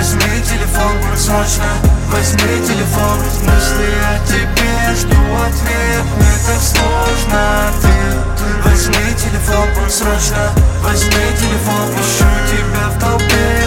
Возьми телефон, срочно, возьми телефон. Мысли о тебе, жду ответ, мне так сложно ответ. Возьми телефон, срочно, возьми телефон. Ищу тебя в толпе,